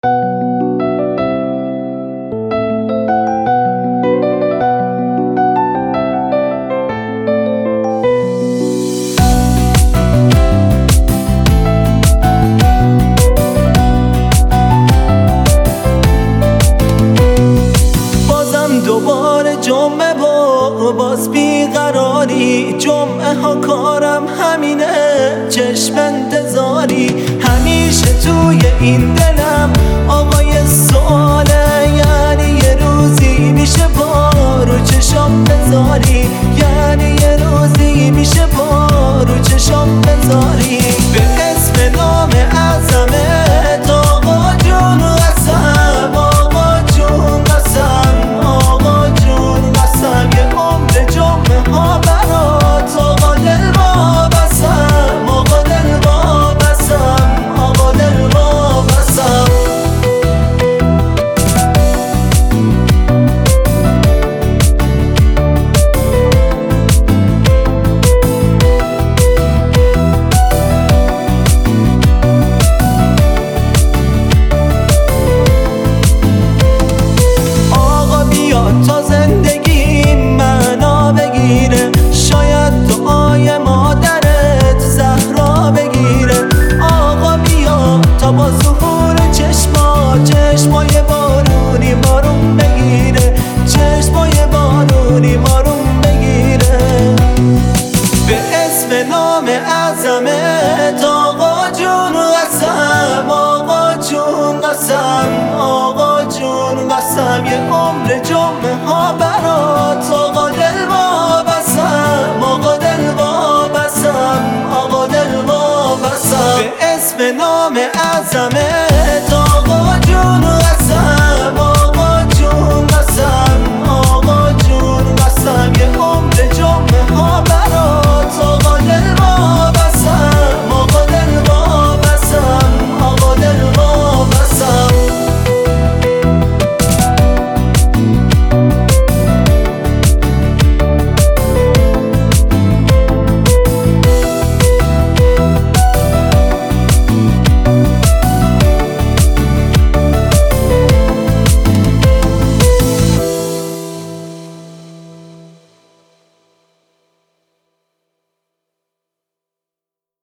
دوباره جمعه باز بیقراری، جمعه ها کارم همینه، چشم انتظاری همیشه توی این دلم آقای سواله، یعنی یه روزی میشه بارو چشم بذاری، یعنی یه روزی میشه بارو چشم بذاری. به اسم نام اعظمت آقا جون قسم، آقا جون قسم، آقا جون قسم، یه عمر جمعه ها برات آقا دل با بسم، آقا دل با بسم، آقا دل با بسم. تا زندگی معنا بگیره، شاید دعای مادرت زهرا بگیره. آقا بیا تا با ظهور چشمای بارونی مارون بگیره، چشمای بارونی مارون بگیره. به اسم نام اعظمت آقا جون قسم، آقا جون قسم، آقا جون قسم، یه عمر جمعه ها